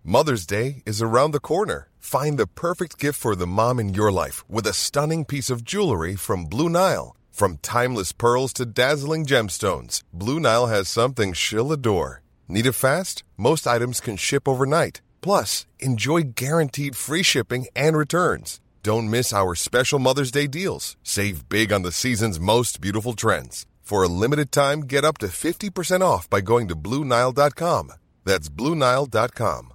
Mother's Day is around the corner. Find the perfect gift for the mom in your life with a stunning piece of jewelry from Blue Nile. From timeless pearls to dazzling gemstones, Blue Nile has something she'll adore. Need it fast? Most items can ship overnight. Plus, enjoy guaranteed free shipping and returns. Don't miss our special Mother's Day deals. Save big on the season's most beautiful trends. For a limited time, get up to 50% off by going to BlueNile.com. That's BlueNile.com.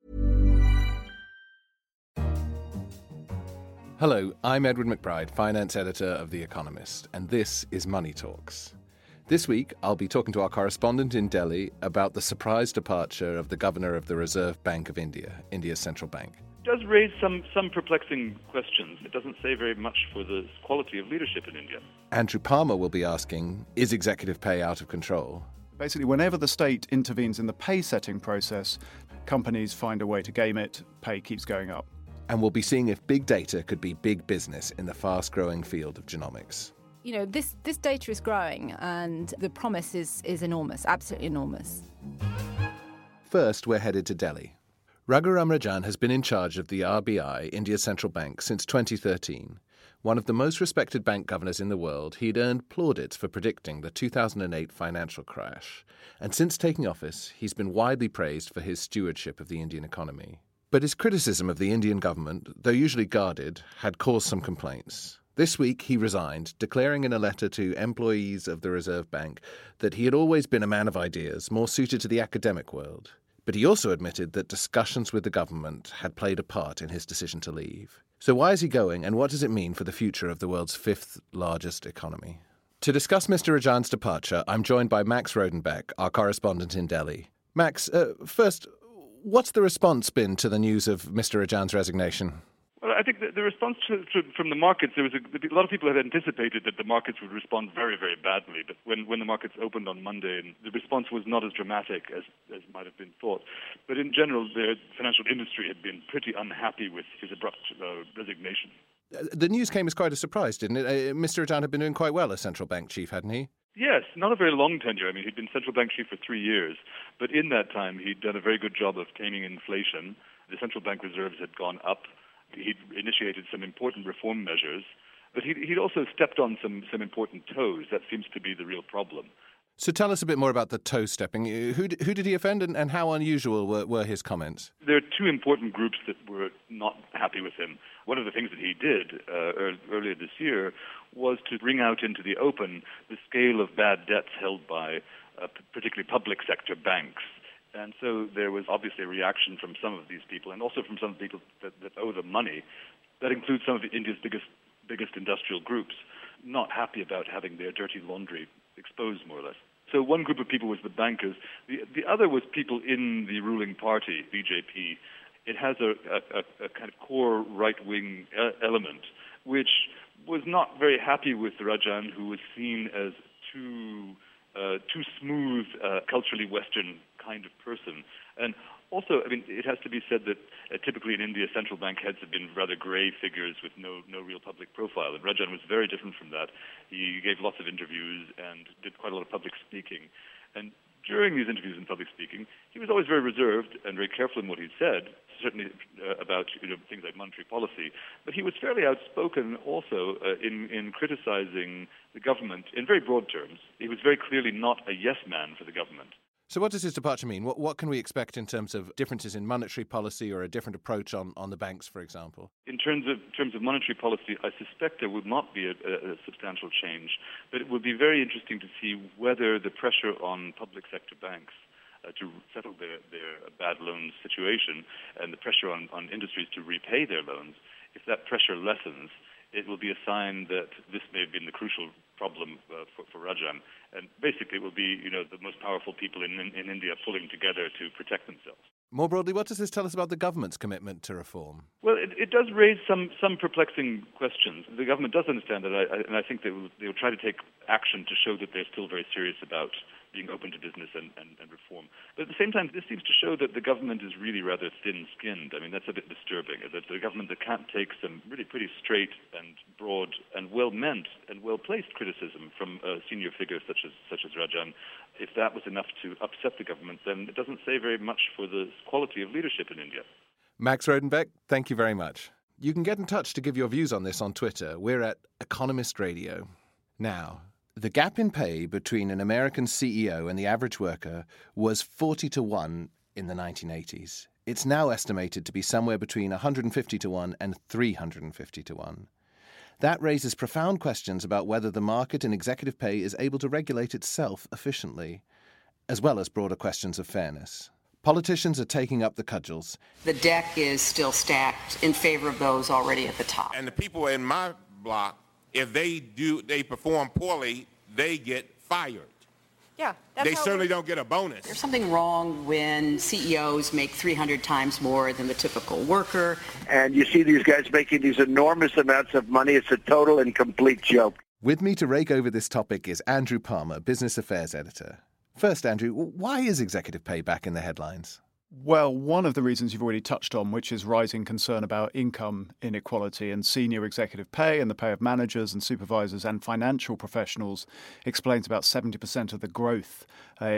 Hello, I'm Edward McBride, finance editor of The Economist, and this is Money Talks. This week, I'll be talking to our correspondent in Delhi about the surprise departure of the governor of the Reserve Bank of India, India's central bank. It does raise some perplexing questions. It doesn't say very much for the quality of leadership in India. Andrew Palmer will be asking, is executive pay out of control? Basically, whenever the state intervenes in the pay-setting process, companies find a way to game it, pay keeps going up. And we'll be seeing if big data could be big business in the fast-growing field of genomics. You know, this data is growing and the promise is enormous, absolutely enormous. First, we're headed to Delhi. Raghuram Rajan has been in charge of the RBI, India's central bank, since 2013. One of the most respected bank governors in the world, he'd earned plaudits for predicting the 2008 financial crash. And since taking office, he's been widely praised for his stewardship of the Indian economy. But his criticism of the Indian government, though usually guarded, had caused some complaints. This week he resigned, declaring in a letter to employees of the Reserve Bank that he had always been a man of ideas, more suited to the academic world. But he also admitted that discussions with the government had played a part in his decision to leave. So why is he going, and what does it mean for the future of the world's fifth largest economy? To discuss Mr. Rajan's departure, I'm joined by Max Rodenbeck, our correspondent in Delhi. Max, first, what's the response been to the news of Mr. Rajan's resignation? Well, I think the response from the markets, there was a lot of people had anticipated that the markets would respond very, very badly. But when the markets opened on Monday, and the response was not as dramatic as might have been thought. But in general, the financial industry had been pretty unhappy with his abrupt resignation. The news came as quite a surprise, didn't it? Mr. Rajan had been doing quite well as central bank chief, hadn't he? Yes, not a very long tenure. I mean, he'd been central bank chief for 3 years. But in that time, he'd done a very good job of taming inflation. The central bank reserves had gone up. He'd initiated some important reform measures, but he'd also stepped on some important toes. That seems to be the real problem. So tell us a bit more about the toe stepping. Who did he offend, and how unusual were his comments? There are two important groups that were not happy with him. One of the things that he did earlier this year was to bring out into the open the scale of bad debts held by particularly public sector banks. And so there was obviously a reaction from some of these people, and also from some people that owe them money. That includes some of India's biggest industrial groups, not happy about having their dirty laundry exposed, more or less. So one group of people was the bankers. The other was people in the ruling party, BJP. It has a kind of core right-wing element, which was not very happy with Rajan, who was seen as too smooth, culturally Western kind of person. And also, I mean, it has to be said that typically in India, central bank heads have been rather grey figures with no real public profile. And Rajan was very different from that. He gave lots of interviews and did quite a lot of public speaking. And during these interviews and public speaking, he was always very reserved and very careful in what he said, certainly about things like monetary policy. But he was fairly outspoken also in criticizing the government in very broad terms. He was very clearly not a yes man for the government. So what does his departure mean? What can we expect in terms of differences in monetary policy or a different approach on the banks, for example? In terms of monetary policy, I suspect there would not be a substantial change, but it would be very interesting to see whether the pressure on public sector banks to settle their bad loan situation and the pressure on industries to repay their loans, if that pressure lessens, it will be a sign that this may have been the crucial problem for Rajan. And basically it will be, the most powerful people in India pulling together to protect themselves. More broadly, what does this tell us about the government's commitment to reform? Well, it does raise some perplexing questions. The government does understand that, and I think they will try to take action to show that they're still very serious about being open to business and reform. But at the same time, this seems to show that the government is really rather thin-skinned. I mean, that's a bit disturbing, that the government that can't take some really pretty straight and broad and well-meant and well-placed criticism from senior figures such as Rajan, if that was enough to upset the government, then it doesn't say very much for the quality of leadership in India. Max Rodenbeck, thank you very much. You can get in touch to give your views on this on Twitter. We're at Economist Radio. Now, the gap in pay between an American CEO and the average worker was 40-1 in the 1980s. It's now estimated to be somewhere between 150-1 and 350-1. That raises profound questions about whether the market in executive pay is able to regulate itself efficiently, as well as broader questions of fairness. Politicians are taking up the cudgels. The deck is still stacked in favor of those already at the top. And the people in my block, if they perform poorly, they get fired. Yeah, they certainly don't get a bonus. There's something wrong when CEOs make 300 times more than the typical worker. And you see these guys making these enormous amounts of money. It's a total and complete joke. With me to rake over this topic is Andrew Palmer, Business Affairs Editor. First, Andrew, why is executive pay back in the headlines? Well, one of the reasons you've already touched on, which is rising concern about income inequality and senior executive pay and the pay of managers and supervisors and financial professionals, explains about 70% of the growth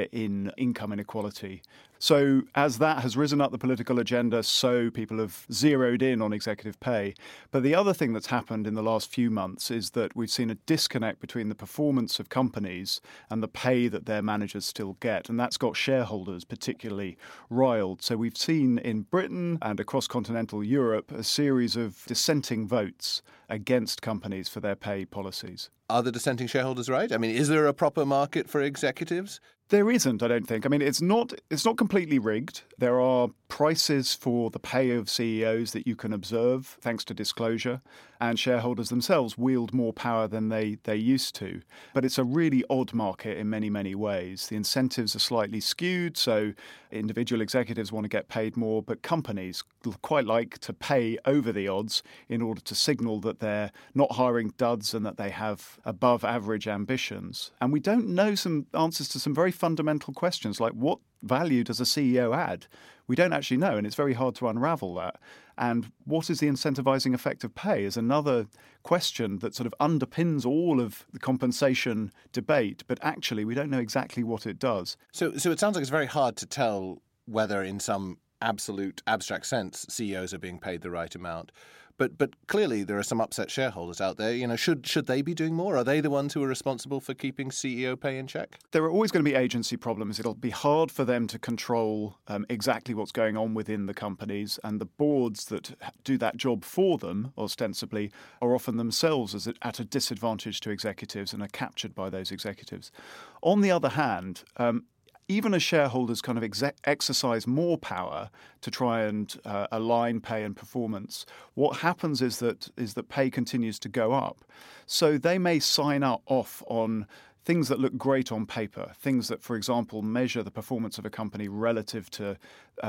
in income inequality. So as that has risen up the political agenda, so people have zeroed in on executive pay. But the other thing that's happened in the last few months is that we've seen a disconnect between the performance of companies and the pay that their managers still get. And that's got shareholders particularly riled. So we've seen in Britain and across continental Europe a series of dissenting votes against companies for their pay policies. Are the dissenting shareholders right? I mean, is there a proper market for executives? There isn't, I don't think. I mean, it's not completely rigged. There are prices for the pay of CEOs that you can observe thanks to disclosure, and shareholders themselves wield more power than they used to. But it's a really odd market in many, many ways. The incentives are slightly skewed, so individual executives want to get paid more, but companies quite like to pay over the odds in order to signal that they're not hiring duds and that they have above average ambitions. And we don't know some answers to some very fundamental questions, like what value does a CEO add? We don't actually know, and it's very hard to unravel that. And what is the incentivizing effect of pay is another question that sort of underpins all of the compensation debate, but actually we don't know exactly what it does. So it sounds like it's very hard to tell whether in some absolute abstract sense CEOs are being paid the right amount. But clearly there are some upset shareholders out there. You know, should they be doing more? Are they the ones who are responsible for keeping CEO pay in check? There are always going to be agency problems. It'll be hard for them to control exactly what's going on within the companies, and the boards that do that job for them, ostensibly, are often themselves at a disadvantage to executives and are captured by those executives. On the other hand, even as shareholders kind of exercise more power to try and align pay and performance, what happens is that pay continues to go up. So they may sign off on things that look great on paper, things that, for example, measure the performance of a company relative to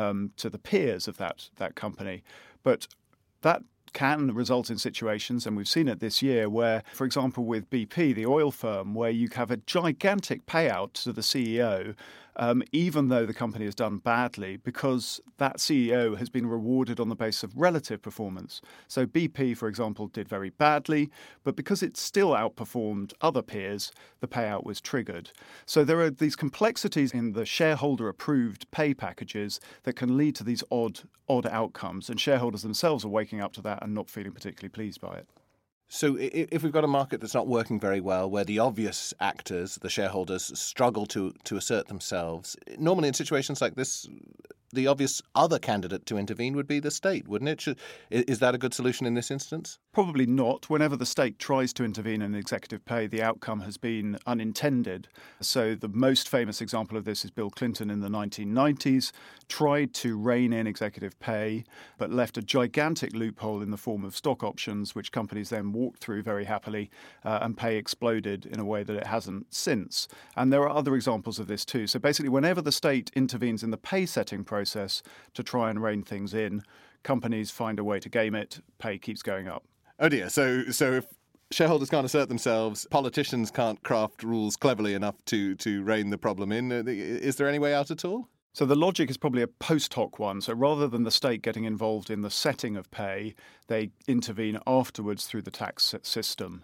the peers of that company. But that can result in situations, and we've seen it this year, where, for example, with BP, the oil firm, where you have a gigantic payout to the CEO, even though the company has done badly, because that CEO has been rewarded on the basis of relative performance. So BP, for example, did very badly, but because it still outperformed other peers, the payout was triggered. So there are these complexities in the shareholder-approved pay packages that can lead to these odd outcomes, and shareholders themselves are waking up to that and not feeling particularly pleased by it. So if we've got a market that's not working very well, where the obvious actors, the shareholders, struggle to assert themselves, normally in situations like this, the obvious other candidate to intervene would be the state, wouldn't it? Is that a good solution in this instance? Probably not. Whenever the state tries to intervene in executive pay, the outcome has been unintended. So the most famous example of this is Bill Clinton in the 1990s, tried to rein in executive pay, but left a gigantic loophole in the form of stock options, which companies then walked through very happily, and pay exploded in a way that it hasn't since. And there are other examples of this too. So basically, whenever the state intervenes in the pay setting process to try and rein things in, companies find a way to game it, pay keeps going up. Oh dear. So if shareholders can't assert themselves, politicians can't craft rules cleverly enough to rein the problem in. Is there any way out at all? So the logic is probably a post hoc one. So rather than the state getting involved in the setting of pay, they intervene afterwards through the tax system.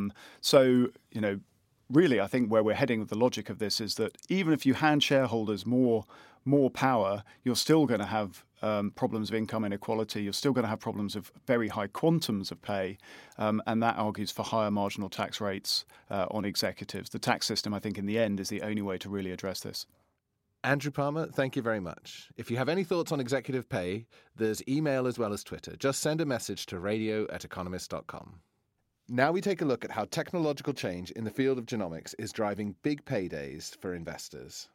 Really, I think where we're heading with the logic of this is that even if you hand shareholders more power, you're still going to have problems of income inequality. You're still going to have problems of very high quantums of pay, and that argues for higher marginal tax rates on executives. The tax system, I think, in the end, is the only way to really address this. Andrew Palmer, thank you very much. If you have any thoughts on executive pay, there's email as well as Twitter. Just send a message to radio@economist.com. Now we take a look at how technological change in the field of genomics is driving big paydays for investors.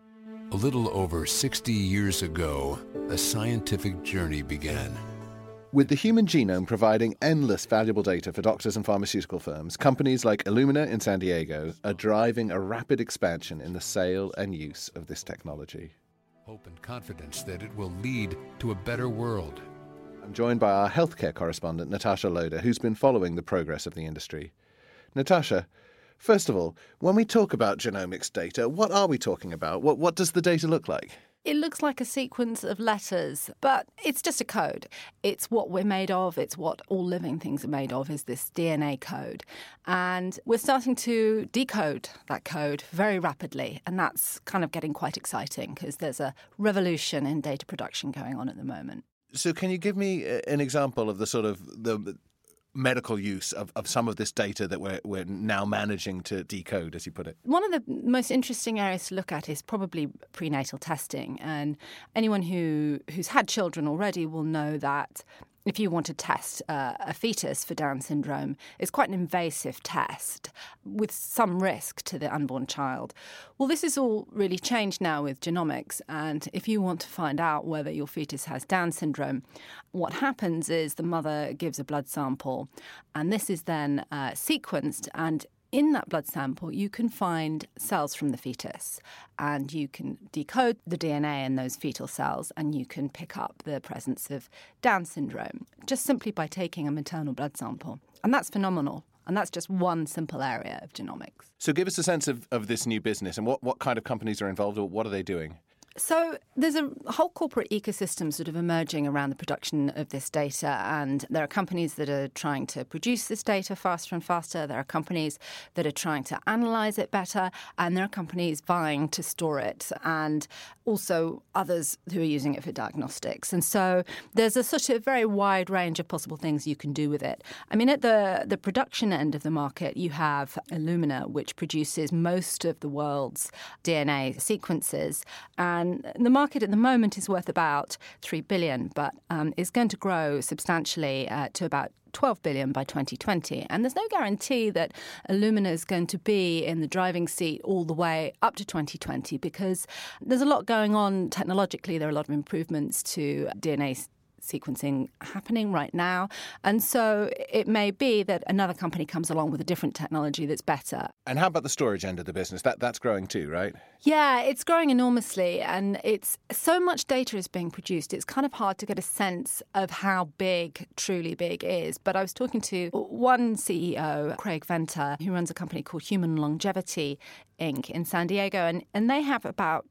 A little over 60 years ago, a scientific journey began. With the human genome providing endless valuable data for doctors and pharmaceutical firms, companies like Illumina in San Diego are driving a rapid expansion in the sale and use of this technology. Hope and confidence that it will lead to a better world. I'm joined by our healthcare correspondent, Natasha Loder, who's been following the progress of the industry. Natasha, first of all, when we talk about genomics data, what are we talking about? What does the data look like? It looks like a sequence of letters, but it's just a code. It's what we're made of. It's what all living things are made of, is this DNA code. And we're starting to decode that code very rapidly. And that's kind of getting quite exciting because there's a revolution in data production going on at the moment. So can you give me an example of the medical use of some of this data that we're now managing to decode, as you put it? One of the most interesting areas to look at is probably prenatal testing. And anyone who's had children already will know that if you want to test a fetus for Down syndrome, it's quite an invasive test with some risk to the unborn child. Well, this is all really changed now with genomics. And if you want to find out whether your fetus has Down syndrome, what happens is the mother gives a blood sample, and this is then sequenced, and in that blood sample, you can find cells from the fetus, and you can decode the DNA in those fetal cells, and you can pick up the presence of Down syndrome just simply by taking a maternal blood sample. And that's phenomenal. And that's just one simple area of genomics. So give us a sense of this new business and what kind of companies are involved, or what are they doing? So there's a whole corporate ecosystem sort of emerging around the production of this data, and there are companies that are trying to produce this data faster and faster. There are companies that are trying to analyze it better, and there are companies vying to store it, and also others who are using it for diagnostics. And so there's a sort of very wide range of possible things you can do with it. I mean, at the production end of the market, you have Illumina, which produces most of the world's DNA sequences, and the market at the moment is worth about $3 billion, but is going to grow substantially to about $12 billion by 2020. And there's no guarantee that Illumina is going to be in the driving seat all the way up to 2020, because there's a lot going on technologically. There are a lot of improvements to DNA sequencing happening right now. And so it may be that another company comes along with a different technology that's better. And how about the storage end of the business? That's growing too, right? Yeah, it's growing enormously, and it's so much data is being produced. It's kind of hard to get a sense of how big, truly big is. But I was talking to one CEO, Craig Venter, who runs a company called Human Longevity Inc. in San Diego, and they have about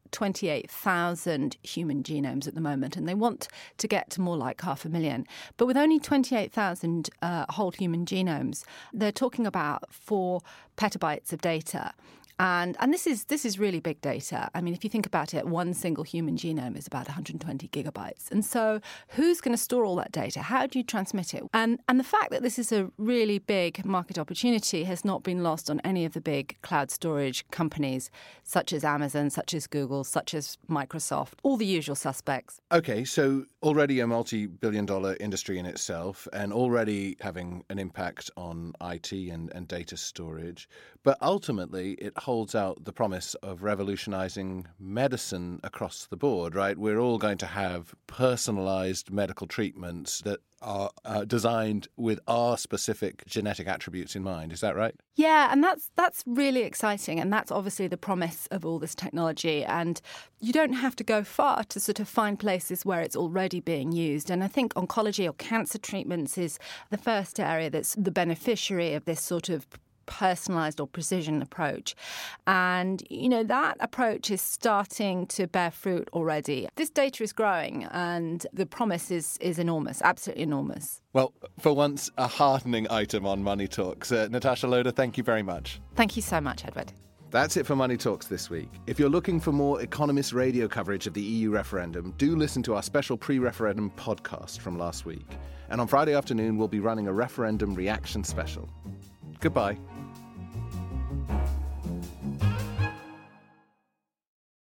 28,000 human genomes at the moment, and they want to get to more like 500,000. But with only 28,000 whole human genomes, they're talking about 4 petabytes of data. And this is really big data. I mean, if you think about it, one single human genome is about 120 gigabytes. And so who's going to store all that data? How do you transmit it? And the fact that this is a really big market opportunity has not been lost on any of the big cloud storage companies, such as Amazon, such as Google, such as Microsoft, all the usual suspects. Okay, so already a multi-billion-dollar industry in itself, and already having an impact on IT and data storage. But ultimately, it holds out the promise of revolutionizing medicine across the board, right? We're all going to have personalized medical treatments that are designed with our specific genetic attributes in mind. Is that right? Yeah, and that's really exciting. And that's obviously the promise of all this technology. And you don't have to go far to sort of find places where it's already being used. And I think oncology or cancer treatments is the first area that's the beneficiary of this sort of personalised or precision approach. And, that approach is starting to bear fruit already. This data is growing and the promise is enormous, absolutely enormous. Well, for once, a heartening item on Money Talks. Natasha Loder, thank you very much. Thank you so much, Edward. That's it for Money Talks this week. If you're looking for more Economist radio coverage of the EU referendum, do listen to our special pre-referendum podcast from last week. And on Friday afternoon, we'll be running a referendum reaction special. Goodbye.